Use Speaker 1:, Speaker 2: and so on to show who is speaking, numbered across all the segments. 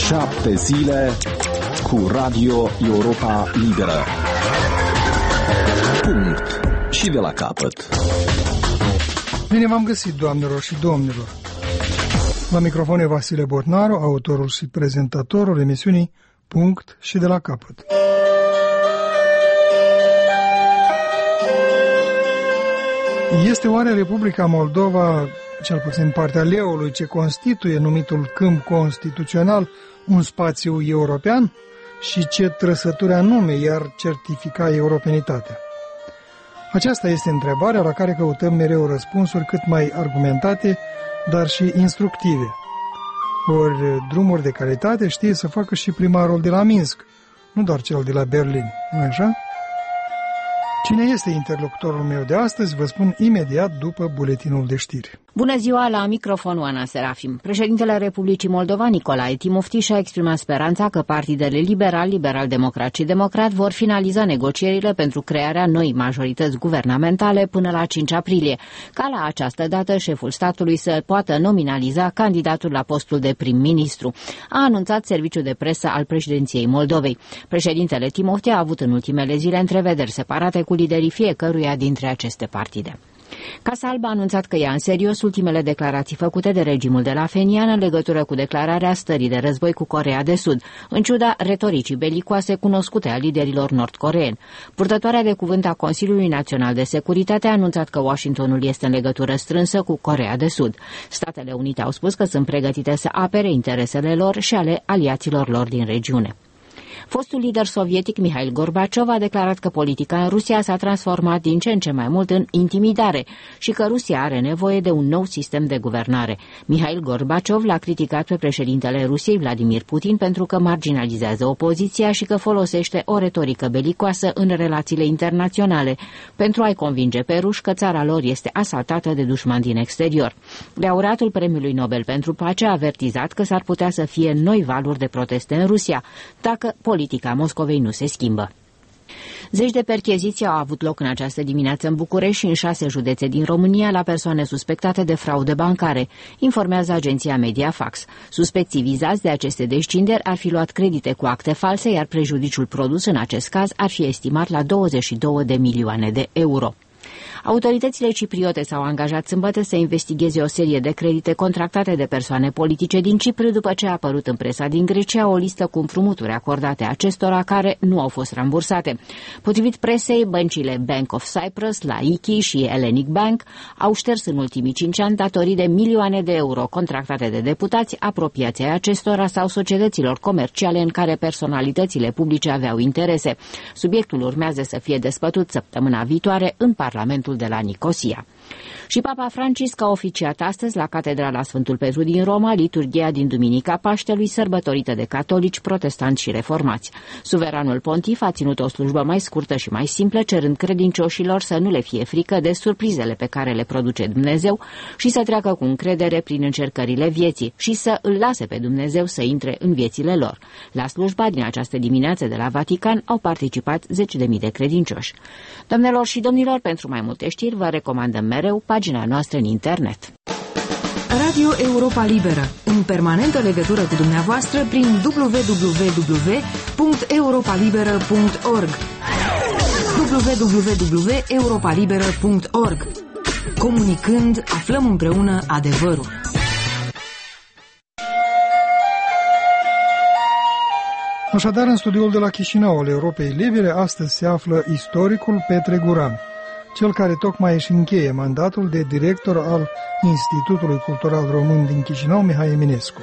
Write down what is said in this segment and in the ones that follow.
Speaker 1: 7 zile cu Radio Europa Liberă. Punct. Și de la capăt.
Speaker 2: Bine v-am găsit, doamnelor și domnilor. La microfon e Vasile Bornaru, autorul și prezentatorul emisiunii Punct și de la capăt. Este oare Republica Moldova, cel puțin partea leului ce constituie numitul câmp constituțional, un spațiu european? Și ce trăsături anume i-ar certifica europenitatea? Aceasta este întrebarea la care căutăm mereu răspunsuri cât mai argumentate, dar și instructive. Ori drumuri de calitate știe să facă și primarul de la Minsk, nu doar cel de la Berlin, nu așa? Cine este interlocutorul meu de astăzi, vă spun imediat după buletinul de știri.
Speaker 3: Bună ziua, la microfon Oana Serafim. Președintele Republicii Moldova, Nicolae Timofti, și-a exprimat speranța că partidele liberal, liberal-democrat și democrat vor finaliza negocierile pentru crearea noii majorități guvernamentale până la 5 aprilie, ca la această dată șeful statului să poată nominaliza candidatul la postul de prim-ministru, a anunțat serviciul de presă al președinției Moldovei. Președintele Timofti a avut în ultimele zile întrevederi separate cu liderii fiecăruia dintre aceste partide. Casa Albă a anunțat că ia în serios ultimele declarații făcute de regimul de la Phenian în legătură cu declararea stării de război cu Coreea de Sud, în ciuda retoricii belicoase cunoscute a liderilor nord-coreeni. Purtătoarea de cuvânt a Consiliului Național de Securitate a anunțat că Washingtonul este în legătură strânsă cu Coreea de Sud. Statele Unite au spus că sunt pregătite să apere interesele lor și ale aliaților lor din regiune. Fostul lider sovietic Mihail Gorbaciov a declarat că politica în Rusia s-a transformat din ce în ce mai mult în intimidare și că Rusia are nevoie de un nou sistem de guvernare. Mihail Gorbaciov l-a criticat pe președintele Rusiei Vladimir Putin pentru că marginalizează opoziția și că folosește o retorică belicoasă în relațiile internaționale pentru a-i convinge pe ruși că țara lor este asaltată de dușmani din exterior. Laureatul Premiului Nobel pentru Pace a avertizat că s-ar putea să fie noi valuri de proteste în Rusia dacă politica Moscovei nu se schimbă. Zeci de percheziții au avut loc în această dimineață în București și în 6 județe din România la persoane suspectate de fraude bancare, informează agenția Mediafax. Suspecții vizați de aceste descinderi ar fi luat credite cu acte false, iar prejudiciul produs în acest caz ar fi estimat la 22 de milioane de euro. Autoritățile cipriote s-au angajat sâmbătă să investigheze o serie de credite contractate de persoane politice din Cipru după ce a apărut în presa din Grecia o listă cu împrumuturi acordate acestora care nu au fost rambursate. Potrivit presei, băncile Bank of Cyprus, Laiki și Hellenic Bank au șters în ultimii 5 ani datorii de milioane de euro contractate de deputați, apropiații ai acestora sau societăților comerciale în care personalitățile publice aveau interese. Subiectul urmează să fie dezbătut săptămâna viitoare în Parlamentul de la Nicosia. Și Papa Francisc a oficiat astăzi la Catedrala Sfântul Petru din Roma liturghia din Duminica Paștelui, sărbătorită de catolici, protestanți și reformați. Suveranul pontif a ținut o slujbă mai scurtă și mai simplă, cerând credincioșilor să nu le fie frică de surprizele pe care le produce Dumnezeu și să treacă cu încredere prin încercările vieții și să îl lase pe Dumnezeu să intre în viețile lor. La slujba din această dimineață de la Vatican au participat 10.000 de credincioși. Doamnelor și domnilor, pentru mai multe știri vă recomandăm mereu pagina noastră în internet.
Speaker 4: Radio Europa Liberă, în permanentă legătură cu dumneavoastră prin www.europalibera.org www.europalibera.org. Comunicând, aflăm împreună adevărul.
Speaker 2: Așadar, în studioul de la Chișinău al Europei Libere, astăzi se află istoricul Petre Guran, cel care tocmai își încheie mandatul de director al Institutului Cultural Român din Chișinău, Mihai Eminescu.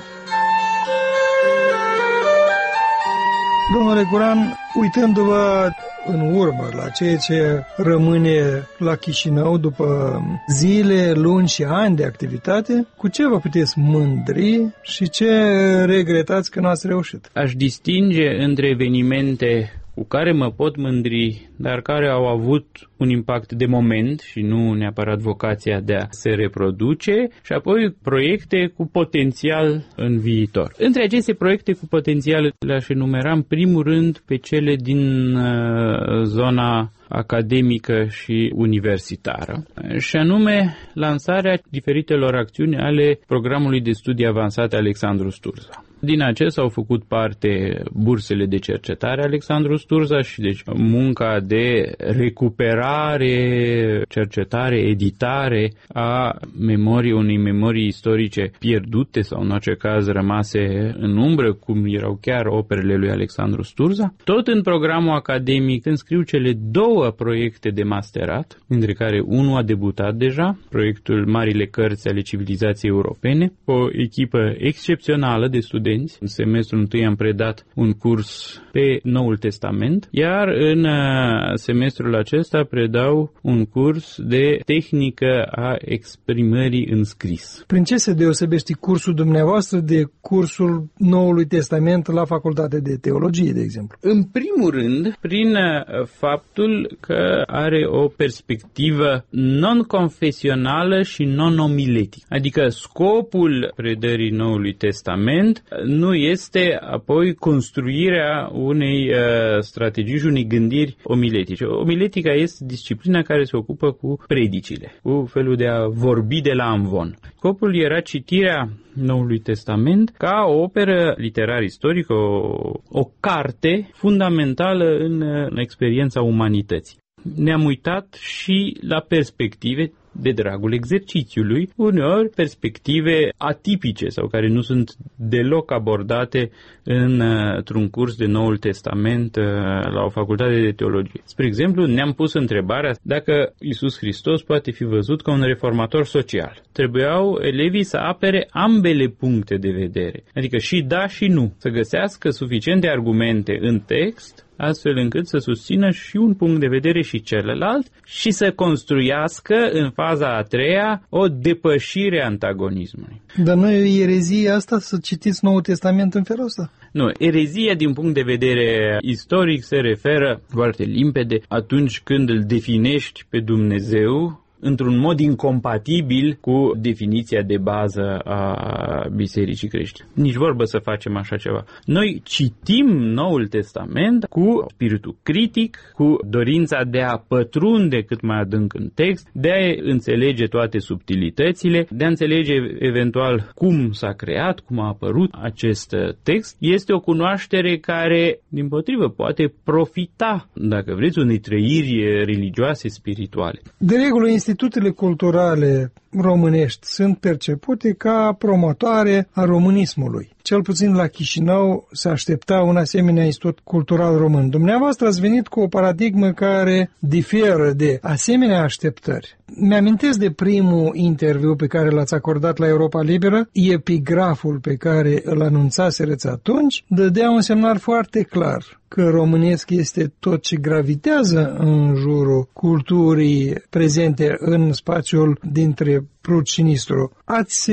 Speaker 2: Domnule Guran, uitându-vă în urmă la ceea ce rămâne la Chișinău după zile, luni și ani de activitate, cu ce vă puteți mândri și ce regretați că n-ați reușit?
Speaker 5: Aș distinge între evenimente cu care mă pot mândri, dar care au avut un impact de moment și nu neapărat vocația de a se reproduce, și apoi proiecte cu potențial în viitor. Între aceste proiecte cu potențial le-aș enumera în primul rând pe cele din zona academică și universitară, și anume lansarea diferitelor acțiuni ale programului de studii avansate Alexandru Sturza. Din acestea au făcut parte bursele de cercetare Alexandru Sturza și deci munca de recuperare, cercetare, editare a unei memorii istorice pierdute sau în orice caz rămase în umbră, cum erau chiar operele lui Alexandru Sturza. Tot în programul academic înscriu cele 2 proiecte de masterat, dintre care unul a debutat deja, proiectul Marile Cărți ale Civilizației Europene, o echipă excepțională de studenți. În semestrul întâi am predat un curs pe Noul Testament, iar în semestrul acesta predau un curs de tehnică a exprimării în scris.
Speaker 2: Prin ce se deosebește cursul dumneavoastră de cursul Noului Testament la Facultatea de Teologie, de exemplu?
Speaker 5: În primul rând, prin faptul că are o perspectivă non-confesională și non-omiletică. Adică scopul predării Noului Testament nu este apoi construirea unei strategii și unei gândiri omiletice. Omiletica este disciplina care se ocupă cu predicile, cu felul de a vorbi de la amvon. Scopul era citirea Noului Testament ca o operă literar-istorică, o carte fundamentală în experiența umanității. Ne-am uitat și la perspective de dragul exercițiului, uneori perspective atipice sau care nu sunt deloc abordate într-un curs de Noul Testament la o facultate de teologie. Spre exemplu, ne-am pus întrebarea dacă Iisus Hristos poate fi văzut ca un reformator social. Trebuiau elevii să apere ambele puncte de vedere, adică și da și nu, să găsească suficiente argumente în text astfel încât să susțină și un punct de vedere și celălalt și să construiască în faza a treia o depășire a antagonismului.
Speaker 2: Dar nu e o erezie asta să citiți Noul Testament în felul ăsta?
Speaker 5: Nu, erezia din punct de vedere istoric se referă foarte limpede atunci când îl definești pe Dumnezeu într-un mod incompatibil cu definiția de bază a Bisericii creștine. Nici vorbă să facem așa ceva. Noi citim Noul Testament cu spiritul critic, cu dorința de a pătrunde cât mai adânc în text, de a înțelege toate subtilitățile, de a înțelege eventual cum s-a creat, cum a apărut acest text. Este o cunoaștere care, dimpotrivă, poate profita, dacă vreți, unei trăiri religioase, spirituale.
Speaker 2: De regulă, institutele culturale românești sunt percepute ca promotoare a românismului. Cel puțin la Chișinău se aștepta un asemenea institut cultural român. Dumneavoastră ați venit cu o paradigmă care diferă de asemenea așteptări. Mi-amintesc de primul interviu pe care l-ați acordat la Europa Liberă. Epigraful pe care îl anunțasereți atunci dădea un semnal foarte clar că românesc este tot ce gravitează în jurul culturii prezente în spațiul dintre Prut și Nistru. Ați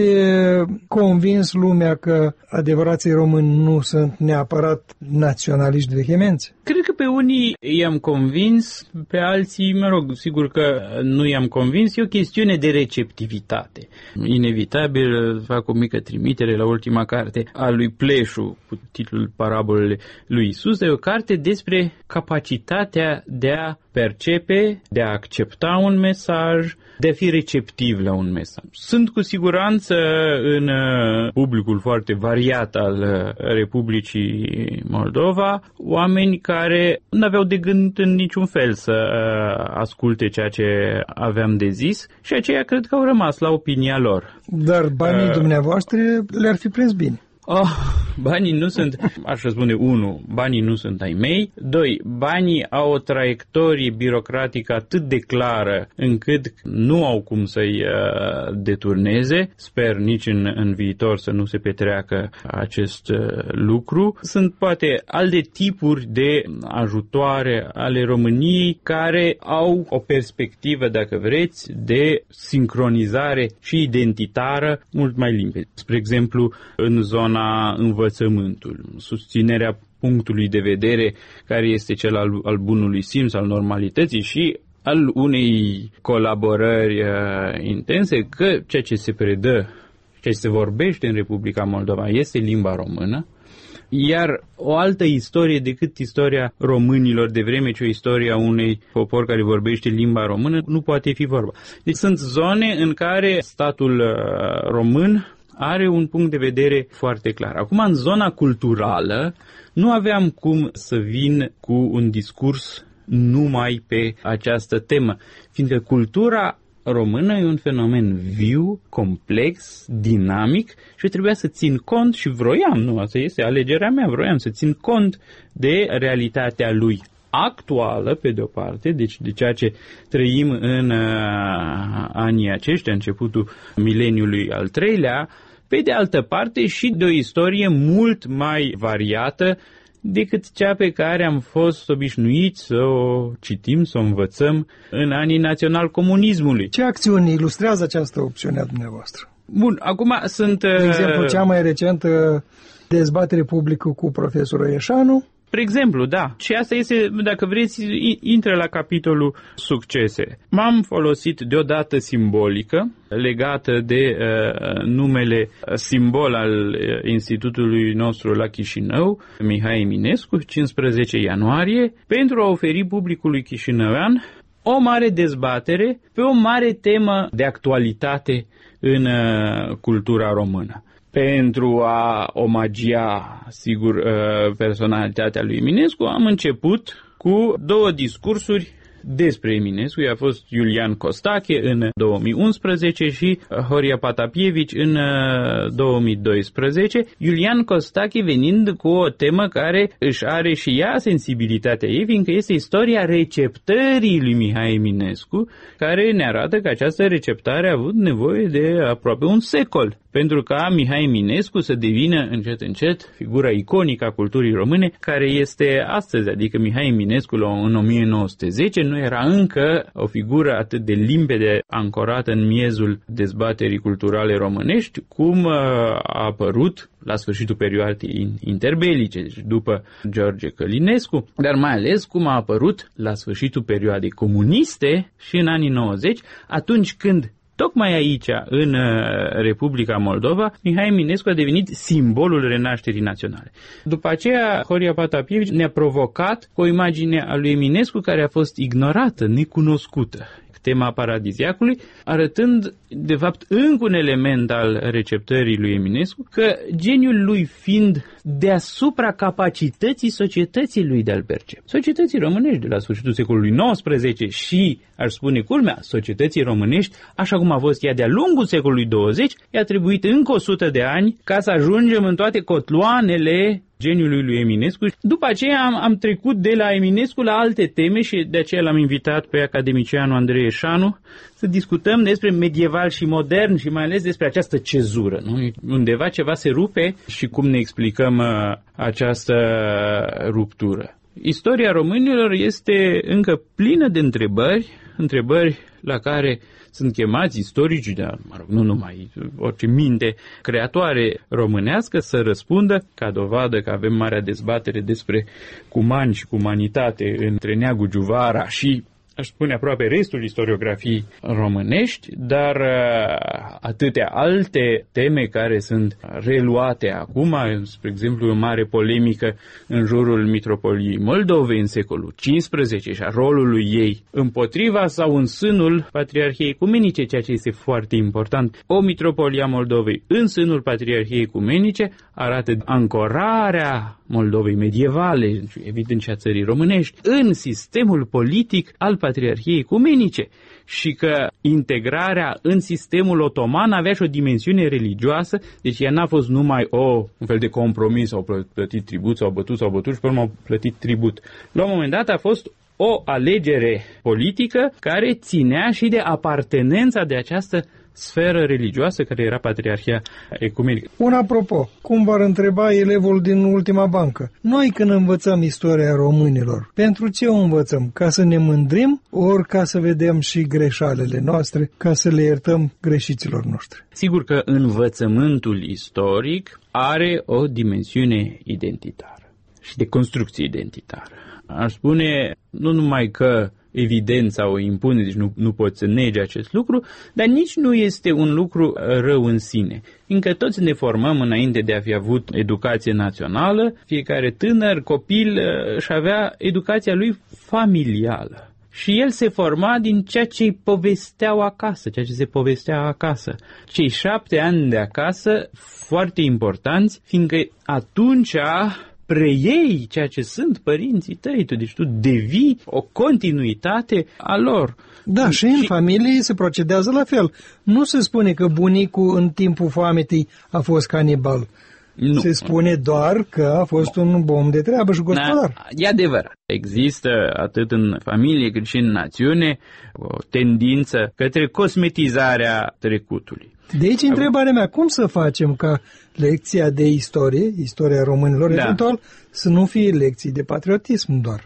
Speaker 2: convins lumea că adevărații români nu sunt neapărat naționaliști vehemenți?
Speaker 5: Cred că pe unii i-am convins, pe alții, sigur că nu i-am convins. E o chestiune de receptivitate. Inevitabil fac o mică trimitere la ultima carte a lui Pleșu, cu titlul Parabolele lui Isus. E o carte despre capacitatea de a percepe, de a accepta un mesaj, de a fi receptiv la un mesaj. Sunt cu siguranță în publicul foarte variat al Republicii Moldova oameni care nu aveau de gând în niciun fel să asculte ceea ce aveam de zis și aceia cred că au rămas la opinia lor.
Speaker 2: Dar banii dumneavoastră le-ar fi prins bine.
Speaker 5: Banii nu sunt, aș răspunde, 1, banii nu sunt ai mei, 2, banii au o traiectorie birocratică atât de clară încât nu au cum să-i deturneze, sper nici în viitor să nu se petreacă acest lucru. Sunt poate alte tipuri de ajutoare ale României care au o perspectivă, dacă vreți, de sincronizare și identitară mult mai limpede. Spre exemplu, în zona învățământului, susținerea punctului de vedere care este cel al bunului simț, al normalității și al unei colaborări intense, că ceea ce se predă, ceea ce se vorbește în Republica Moldova este limba română, iar o altă istorie decât istoria românilor de vreme, ci o istorie a unui popor care vorbește limba română, nu poate fi vorba. Deci sunt zone în care statul român are un punct de vedere foarte clar. Acum, în zona culturală, nu aveam cum să vin cu un discurs numai pe această temă, fiindcă cultura română e un fenomen viu, complex, dinamic și trebuia să țin cont și asta este alegerea mea, vroiam să țin cont de realitatea lui actuală, pe de o parte, deci de ceea ce trăim în anii aceștia, începutul mileniului al treilea, pe de altă parte și de o istorie mult mai variată decât cea pe care am fost obișnuiți să o citim, să o învățăm în anii național-comunismului.
Speaker 2: Ce acțiuni ilustrează această opțiune a dumneavoastră?
Speaker 5: Bun, acum sunt...
Speaker 2: De exemplu, cea mai recentă dezbatere publică cu profesorul Ieșanu.
Speaker 5: Spre exemplu, da. Și asta este, dacă vreți, intră la capitolul succese. M-am folosit de o dată simbolică legată de numele simbol al institutului nostru la Chișinău, Mihai Eminescu, 15 ianuarie, pentru a oferi publicului chișinăuean o mare dezbatere pe o mare temă de actualitate în cultura română. Pentru a omagia, sigur, personalitatea lui Eminescu, am început cu 2 discursuri despre Eminescu. A fost Iulian Costache în 2011 și Horia Patapievici în 2012. Iulian Costache venind cu o temă care își are și ea sensibilitatea ei, fiindcă este istoria receptării lui Mihai Eminescu, care ne arată că această receptare a avut nevoie de aproape un secol, pentru ca Mihai Eminescu să devină încet încet figura iconică a culturii române care este astăzi, adică Mihai Eminescu în 1910 nu era încă o figură atât de limpede ancorată în miezul dezbaterii culturale românești, cum a apărut la sfârșitul perioadei interbelice, deci după George Călinescu, dar mai ales cum a apărut la sfârșitul perioadei comuniste și în anii 90, atunci când tocmai aici, în Republica Moldova, Mihai Eminescu a devenit simbolul renașterii naționale. După aceea, Horia Patapievici ne-a provocat cu o imagine a lui Eminescu care a fost ignorată, necunoscută. Tema Paradiziacului, arătând, de fapt, încă un element al receptării lui Eminescu, că geniul lui fiind deasupra capacității societății lui de a-l percepe. Societății românești de la sfârșitul secolului XIX și, aș spune culmea, societății românești, așa cum a fost ea de-a lungul secolului 20, i-a trebuit încă 100 de ani ca să ajungem în toate cotloanele geniului lui Eminescu. După aceea am trecut de la Eminescu la alte teme și de aceea l-am invitat pe academicianul Andrei Ieșanu să discutăm despre medieval și modern și mai ales despre această cezură. Nu? Undeva ceva se rupe și cum ne explicăm această ruptură. Istoria românilor este încă plină de întrebări la care sunt chemați istoricii, dar nu numai, orice minte creatoare românească să răspundă, ca dovadă că avem marea dezbatere despre cumani și cumanitate între Neagu Giuvara și, aș spune, aproape restul istoriografiei românești, dar atâtea alte teme care sunt reluate acum, spre exemplu, o mare polemică în jurul Mitropoliei Moldovei în secolul XV și a rolului ei împotriva sau în sânul Patriarhiei Ecumenice, ceea ce este foarte important. O Mitropolie a Moldovei în sânul Patriarhiei Ecumenice arată ancorarea Moldovei medievale, evident și a țării românești, în sistemul politic al Patriarhiei Ecumenice și că integrarea în sistemul otoman avea și o dimensiune religioasă, deci ea n-a fost numai un fel de compromis, au plătit tribut, s-au bătut și pe urmă au plătit tribut. La un moment dat a fost o alegere politică care ținea și de apartenența de această sferă religioasă care era Patriarhia Ecumenică.
Speaker 2: Un apropo, cum v-ar întreba elevul din ultima bancă? Noi când învățăm istoria românilor, pentru ce o învățăm? Ca să ne mândrim, ori ca să vedem și greșalele noastre, ca să le iertăm greșiților noștri?
Speaker 5: Sigur că învățământul istoric are o dimensiune identitară și de construcție identitară. Aș spune nu numai că evidența o impune, deci nu poți să negi acest lucru, dar nici nu este un lucru rău în sine. Încă toți ne formăm înainte de a fi avut educație națională, fiecare tânăr, copil își avea educația lui familială. și el se forma din ceea ce îi povesteau acasă, ceea ce se povestea acasă. Cei 7 ani de acasă, foarte importanți, fiindcă atunci preiei ceea ce sunt părinții tăi, deci tu devii o continuitate a lor.
Speaker 2: Da, și în familie se procedează la fel. Nu se spune că bunicul în timpul foametei a fost canibal. Nu. Se spune doar că a fost un om de treabă și gospodar.
Speaker 5: E adevărat. Există atât în familie cât și în națiune o tendință către cosmetizarea trecutului.
Speaker 2: De aici întrebarea mea, cum să facem ca lecția de istorie, istoria românilor, eventual, să nu fie lecții de patriotism doar,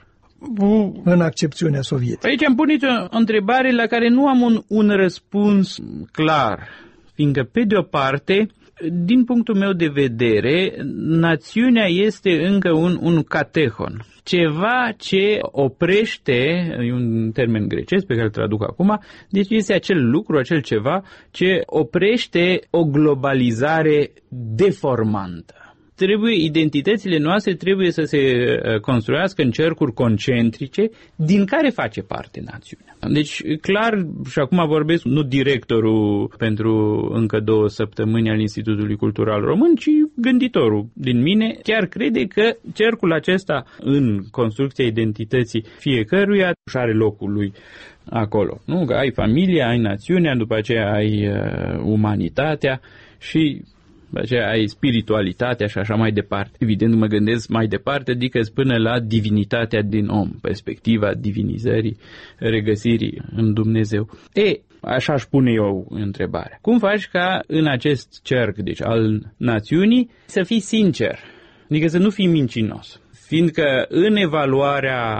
Speaker 2: în accepțiunea sovietică?
Speaker 5: Aici am punit o întrebare la care nu am un răspuns clar, fiindcă, pe de o parte, din punctul meu de vedere, națiunea este încă un catehon. Ceva ce oprește, e un termen grecesc pe care îl traduc acum, deci este acel lucru, acel ceva ce oprește o globalizare deformantă. Identitățile noastre trebuie să se construiască în cercuri concentrice din care face parte națiunea. Deci, clar, și acum vorbesc nu directorul pentru încă 2 săptămâni al Institutului Cultural Român, ci gânditorul din mine, chiar crede că cercul acesta în construcția identității fiecăruia și are locul lui acolo. Nu? Că ai familia, ai națiunea, după aceea ai umanitatea și după aceea ai spiritualitatea și așa mai departe. Evident, mă gândesc mai departe, adică până la divinitatea din om, perspectiva divinizării, regăsirii în Dumnezeu. Așa aș pune eu întrebarea. Cum faci ca în acest cerc, deci al națiunii, să fii sincer, adică să nu fii mincinos? Fiindcă în evaluarea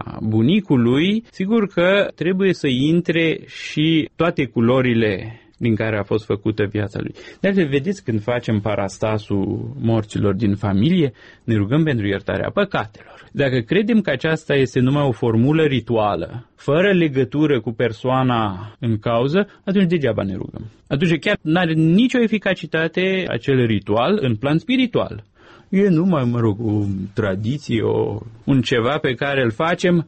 Speaker 5: bunicului, sigur că trebuie să intre și toate culorile din care a fost făcută viața lui. De altfel, vedeți, când facem parastasul morților din familie, ne rugăm pentru iertarea păcatelor. Dacă credem că aceasta este numai o formulă rituală, fără legătură cu persoana în cauză, atunci degeaba ne rugăm. Atunci chiar nu are nicio eficacitate acel ritual în plan spiritual. E numai, o tradiție, un ceva pe care îl facem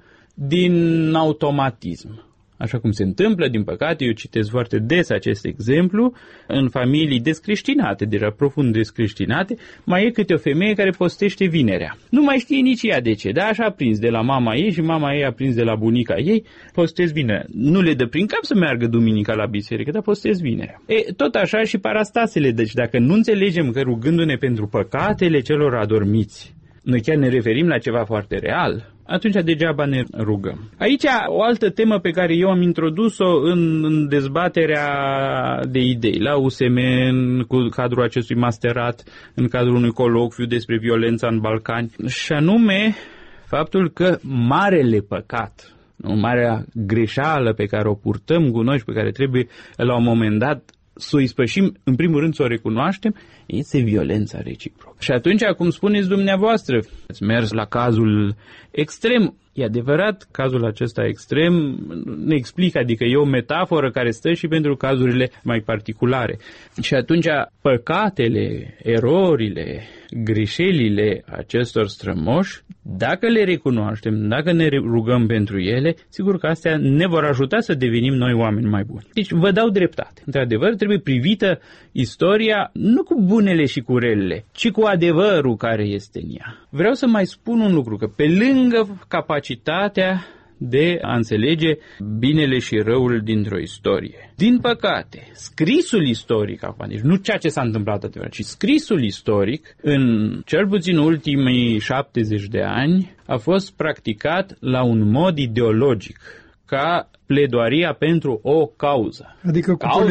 Speaker 5: din automatism. Așa cum se întâmplă, din păcate, eu citesc foarte des acest exemplu, în familii descreștinate, deja profund descreștinate, mai e câte o femeie care postește vinerea. Nu mai știe nici ea de ce, dar așa a prins de la mama ei și mama ei a prins de la bunica ei, postez vinerea. Nu le dă prin cap să meargă duminica la biserică, dar postez vinerea. Tot așa și parastasele, deci dacă nu înțelegem că rugându-ne pentru păcatele celor adormiți, noi chiar ne referim la ceva foarte real, atunci degeaba ne rugăm. Aici o altă temă pe care eu am introdus-o în dezbaterea de idei la USM, în cadrul acestui masterat, în cadrul unui colocviu despre violența în Balcani, și anume faptul că marele păcat, o marea greșeală pe care o purtăm cu noi și pe care trebuie la un moment dat să o ispășim, în primul rând să o recunoaștem, este violența reciprocă. Și atunci, cum spuneți dumneavoastră, ați mers la cazul extrem. E adevărat, cazul acesta extrem ne explică, adică e o metaforă care stă și pentru cazurile mai particulare. Și atunci păcatele, erorile, greșelile acestor strămoși, dacă le recunoaștem, dacă ne rugăm pentru ele, sigur că astea ne vor ajuta să devenim noi oameni mai buni. Deci vă dau dreptate. Într-adevăr, trebuie privită istoria nu cu bunele și cu relele, ci cu adevărul care este în ea. Vreau să mai spun un lucru, că pe lângă capacitatea de a înțelege binele și răul dintr-o istorie, din păcate, scrisul istoric acum, deci nu ceea ce s-a întâmplat adevărat, ci scrisul istoric, în cel puțin ultimii 70 de ani, a fost practicat la un mod ideologic, ca pledoaria pentru o cauză.
Speaker 2: Adică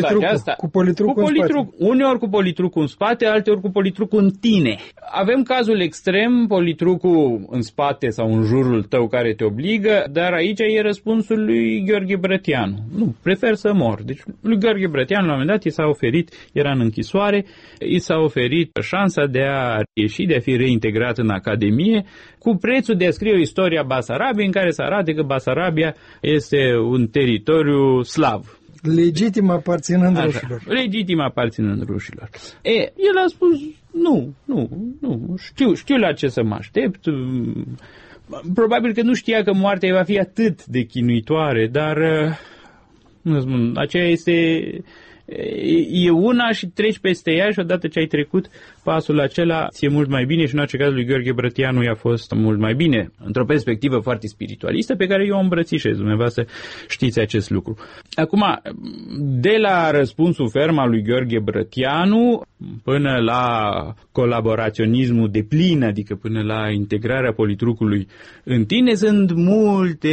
Speaker 2: cu politrucul în spate.
Speaker 5: Uneori cu politrucul în spate, alteori cu politrucul în tine. Avem cazul extrem, politrucul în spate sau în jurul tău care te obligă, dar aici e răspunsul lui Gheorghe Brătianu. Nu, prefer să mor. Deci lui Gheorghe Brătianu la un moment dat i s-a oferit, era în închisoare, i s-a oferit șansa de a ieși, de a fi reintegrat în Academie, cu prețul de a scrie o istorie a Basarabiei în care să arate că Basarabia este un teritoriu slav.
Speaker 2: Legitim aparținând rușilor.
Speaker 5: Legitim aparținând rușilor. El a spus, nu, știu la ce să mă aștept, Probabil că nu știa că moartea va fi atât de chinuitoare, dar aceea e una și treci peste ea și odată ce ai trecut pasul acela ți-e mult mai bine și în orice caz lui Gheorghe Brătianu i-a fost mult mai bine, într-o perspectivă foarte spiritualistă pe care eu o îmbrățișez, dumneavoastră știți acest lucru. Acum, de la răspunsul ferm al lui Gheorghe Brătianu până la colaboraționismul deplin, adică până la integrarea politrucului în tine, sunt multe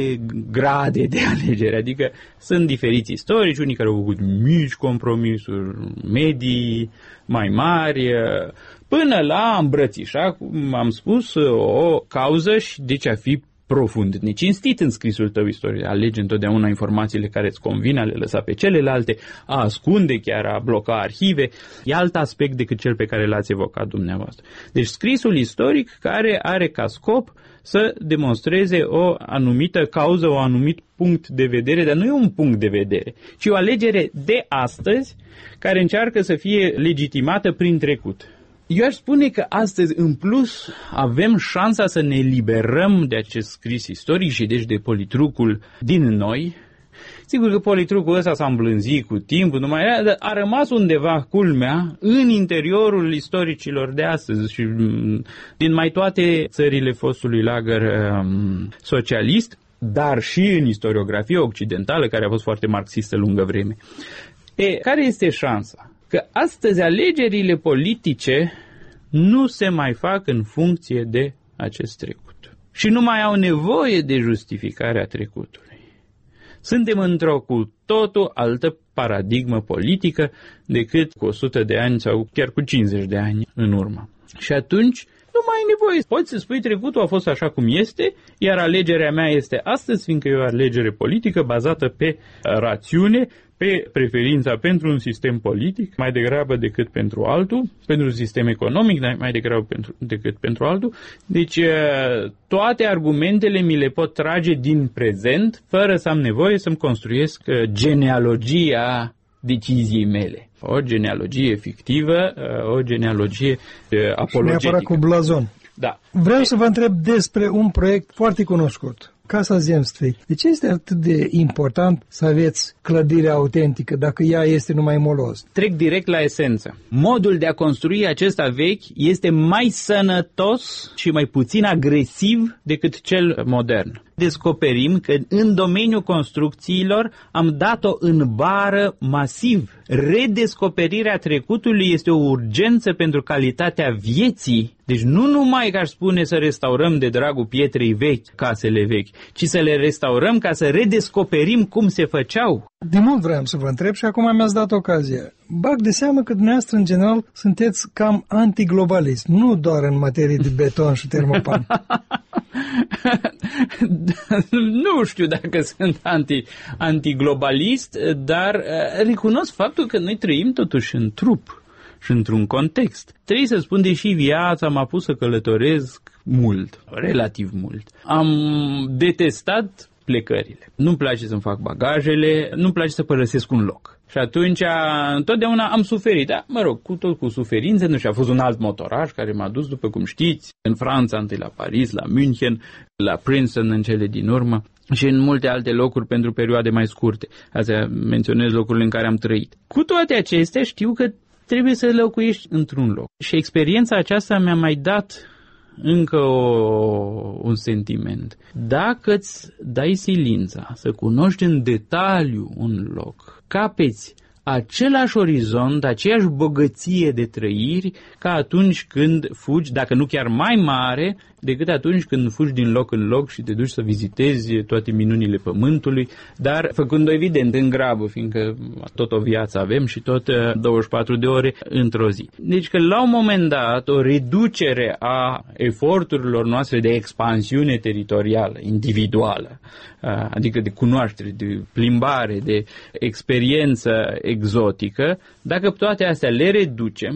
Speaker 5: grade de alegere, adică sunt diferiți istorici, unii care au făcut mici compromisuri, medii, mai mari, până la îmbrățișa, cum am spus, o cauză și deci a fi profund necinstit în scrisul tău istoric. Alege întotdeauna informațiile care îți convin, a le lăsa pe celelalte, a ascunde, chiar a bloca arhive. E alt aspect decât cel pe care l-ați evocat dumneavoastră. Deci scrisul istoric care are ca scop să demonstreze o anumită cauză, un anumit punct de vedere, dar nu e un punct de vedere, ci o alegere de astăzi care încearcă să fie legitimată prin trecut. Eu aș spune că astăzi, în plus, avem șansa să ne eliberăm de acest scris istoric și deci de politrucul din noi. Sigur că politrucul ăsta s-a îmblânzit cu timpul, dar a rămas undeva, culmea, în interiorul istoricilor de astăzi și din mai toate țările fostului lagăr socialist, dar și în istoriografia occidentală, care a fost foarte marxistă lungă vreme. Care este șansa? Că astăzi alegerile politice nu se mai fac în funcție de acest trecut. Și nu mai au nevoie de justificarea trecutului. Suntem într-o cu totul altă paradigmă politică decât cu 100 de ani sau chiar cu 50 de ani în urmă. Și atunci nu mai ai nevoie. Poți să spui trecutul a fost așa cum este, iar alegerea mea este astăzi, fiindcă e o alegere politică bazată pe rațiune, pe preferința pentru un sistem politic mai degrabă decât pentru altul, pentru un sistem economic mai degrabă decât pentru altul. Deci toate argumentele mi le pot trage din prezent fără să am nevoie să-mi construiesc genealogia deciziei mele. O genealogie fictivă, o genealogie apologetică.
Speaker 2: Neapărat cu blazon.
Speaker 5: Da.
Speaker 2: Vreau să vă întreb despre un proiect foarte cunoscut. Casa Zemstvei. De ce este atât de important să aveți clădirea autentică dacă ea este numai moloz?
Speaker 5: Trec direct la esență. Modul de a construi acesta vechi este mai sănătos și mai puțin agresiv decât cel modern. Descoperim că în domeniul construcțiilor am dat-o în bară masiv. Redescoperirea trecutului este o urgență pentru calitatea vieții. Deci nu numai că aș spune să restaurăm de dragul pietrei vechi casele vechi, ci să le restaurăm ca să redescoperim cum se făceau.
Speaker 2: De mult vreau să vă întreb și acum mi-ați dat ocazia. Bag de seamă că dumneavoastră, în general, sunteți cam antiglobalist, nu doar în materie de beton și termopan.
Speaker 5: Nu știu dacă sunt antiglobalist, dar recunosc faptul că noi trăim totuși în trup și într-un context. Trebuie să spun, deși viața m-a pus să călătoresc mult, relativ mult, am detestat plecările. Nu-mi place să-mi fac bagajele, nu-mi place să părăsesc un loc. Și atunci, întotdeauna am suferit. Da, mă rog, cu suferințe, nu știu, a fost un alt motoraj care m-a dus, după cum știți, în Franța, întâi la Paris, la München, la Princeton în cele din urmă și în multe alte locuri pentru perioade mai scurte. Astea menționez locurile în care am trăit. Cu toate acestea, știu că trebuie să locuiești într-un loc. Și experiența aceasta mi-a mai dat încă un sentiment. Dacă îți dai silința să cunoști în detaliu un loc, capeți același orizont, aceeași bogăție de trăiri ca atunci când fugi, dacă nu chiar mai mare, decât atunci când fugi din loc în loc și te duci să vizitezi toate minunile pământului, dar făcând-o evident în grabă, fiindcă tot o viață avem și tot 24 de ore într-o zi. Deci că la un moment dat o reducere a eforturilor noastre de expansiune teritorială, individuală, adică de cunoaștere, de plimbare, de experiență exotică, dacă toate astea le reducem,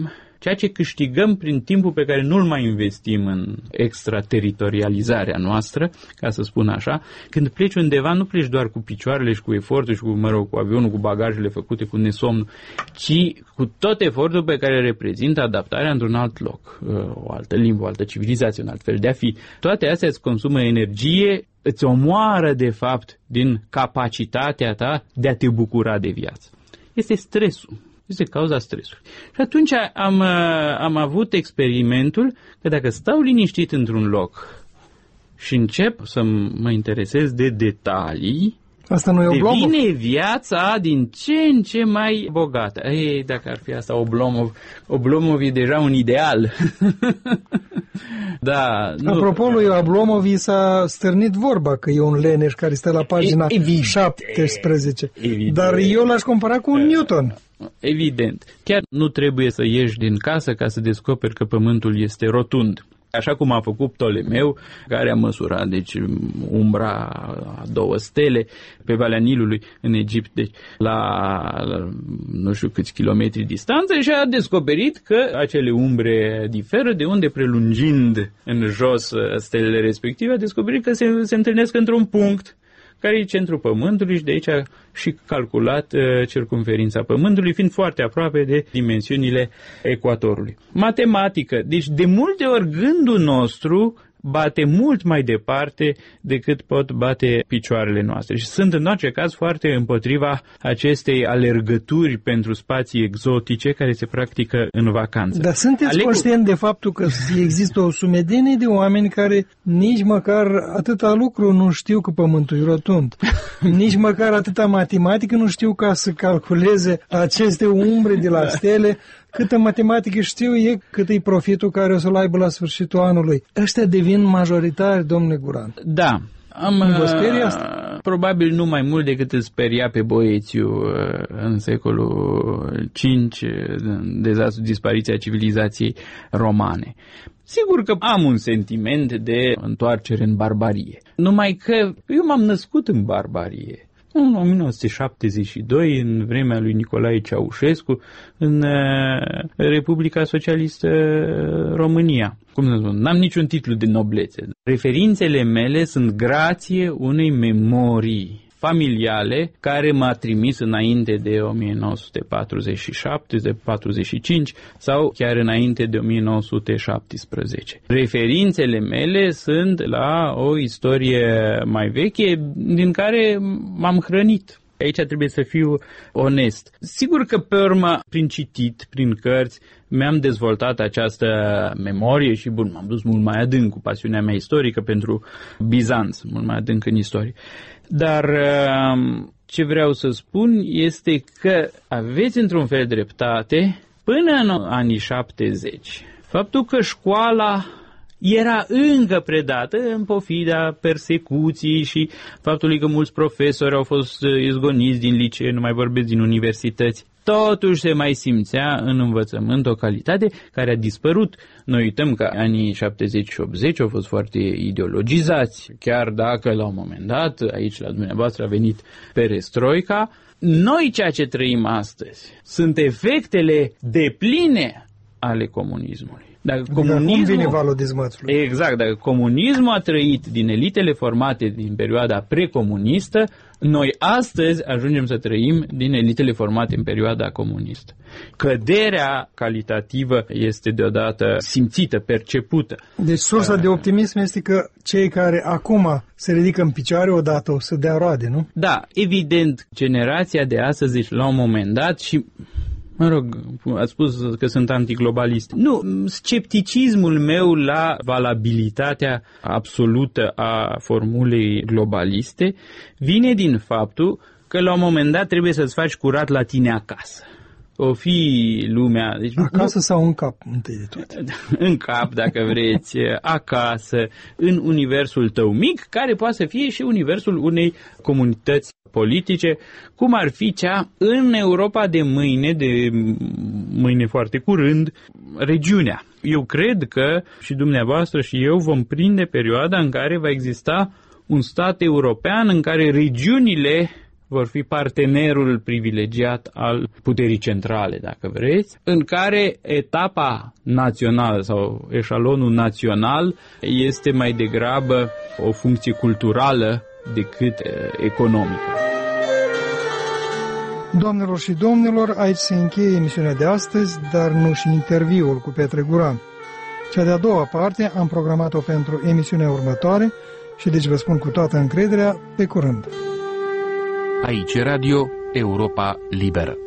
Speaker 5: ceea ce câștigăm prin timpul pe care nu-l mai investim în extrateritorializarea noastră, ca să spun așa. Când pleci undeva, nu pleci doar cu picioarele și cu efortul și cu avionul, cu bagajele făcute, cu nesomnul, ci cu tot efortul pe care reprezintă adaptarea într-un alt loc, o altă limbă, o altă civilizație, un alt fel de a fi. Toate astea îți consumă energie, îți omoară, de fapt, din capacitatea ta de a te bucura de viață. Este stresul. Este cauza stresului. Și atunci am avut experimentul că dacă stau liniștit într-un loc și încep să mă interesez de detalii,
Speaker 2: asta nu e Oblomov?
Speaker 5: Devine viața din ce în ce mai bogată. Ei, dacă ar fi asta Oblomov e deja un ideal. Da,
Speaker 2: apropo lui Oblomov, s-a stârnit vorba că e un leneș care stă la pagina 17. Evident. Dar eu l-aș compara cu un Newton.
Speaker 5: Evident. Chiar nu trebuie să ieși din casă ca să descoperi că Pământul este rotund. Așa cum a făcut Ptolemeu, care a măsurat umbra a 2 stele pe Valea Nilului în Egipt, deci la nu știu câți kilometri distanță, și a descoperit că acele umbre diferă, de unde, prelungind în jos stelele respective, a descoperit că se întâlnesc într-un punct care e centrul Pământului și de aici a și calculat circumferința Pământului, fiind foarte aproape de dimensiunile ecuatorului. Matematică. Deci de multe ori gândul nostru bate mult mai departe decât pot bate picioarele noastre. Și sunt în orice caz foarte împotriva acestei alergături pentru spații exotice care se practică în vacanță.
Speaker 2: Dar sunteți conștient de faptul că există o sumedenie de oameni care nici măcar atâta lucru nu știu că Pământul e rotund. Nici măcar atâta matematică nu știu ca să calculeze aceste umbre de la stele. Câtă matematică știu e, cât e profitul care o să-l aibă la sfârșitul anului. Ăștia devin majoritari, domnule Guran.
Speaker 5: Da.
Speaker 2: Vă sperie asta?
Speaker 5: Probabil nu mai mult decât îl speria pe Boețiu în secolul V, dispariția civilizației romane. Sigur că am un sentiment de întoarcere în barbarie. Numai că eu m-am născut în barbarie. În 1972, în vremea lui Nicolae Ceaușescu, în Republica Socialistă România. Cum să spun, n-am niciun titlu de noblețe. Referințele mele sunt grație unei memorii familiale care m-a trimis înainte de 1947, de 45 sau chiar înainte de 1917. Referințele mele sunt la o istorie mai veche din care m-am hrănit. Aici trebuie să fiu onest. Sigur că pe urmă, prin citit, prin cărți, mi-am dezvoltat această memorie și, bun, m-am dus mult mai adânc cu pasiunea mea istorică pentru Bizanț, mult mai adânc în istorie. Dar ce vreau să spun este că aveți într-un fel dreptate până în anii 70. Faptul că școala era încă predată în pofida persecuții și faptului că mulți profesori au fost izgoniți din licee, nu mai vorbesc din universități. Totuși se mai simțea în învățământ o calitate care a dispărut. Noi uităm că anii 70 și 80 au fost foarte ideologizați, chiar dacă la un moment dat, aici la dumneavoastră a venit perestroica. Noi ceea ce trăim astăzi sunt efectele depline ale comunismului. Dacă
Speaker 2: comunismul vine valul dezmățului.
Speaker 5: Exact, dacă comunismul a trăit din elitele formate din perioada precomunistă, noi astăzi ajungem să trăim din elitele formate în perioada comunistă. Căderea calitativă este deodată simțită, percepută.
Speaker 2: Deci sursa de optimism este că cei care acum se ridică în picioare odată o să dea roade, nu?
Speaker 5: Da, evident, generația de astăzi, deci, la un moment dat și... Mă rog, ați spus că sunt antiglobalist. Nu, scepticismul meu la valabilitatea absolută a formulei globaliste vine din faptul că la un moment dat trebuie să-ți faci curat la tine acasă. O fi lumea... Deci
Speaker 2: acasă sau în cap, întâi de toate?
Speaker 5: În cap, dacă vreți, acasă, în universul tău mic, care poate să fie și universul unei comunități politice, cum ar fi cea în Europa de mâine foarte curând, regiunea. Eu cred că și dumneavoastră și eu vom prinde perioada în care va exista un stat european în care regiunile vor fi partenerul privilegiat al puterii centrale, dacă vreți, în care etapa națională sau eșalonul național este mai degrabă o funcție culturală decât economică.
Speaker 2: Doamnelor și domnilor, aici se încheie emisiunea de astăzi, dar nu și interviul cu Petre Guran. Cea de-a doua parte am programat-o pentru emisiunea următoare și deci vă spun cu toată încrederea, pe curând.
Speaker 6: Aici Radio Europa Liberă.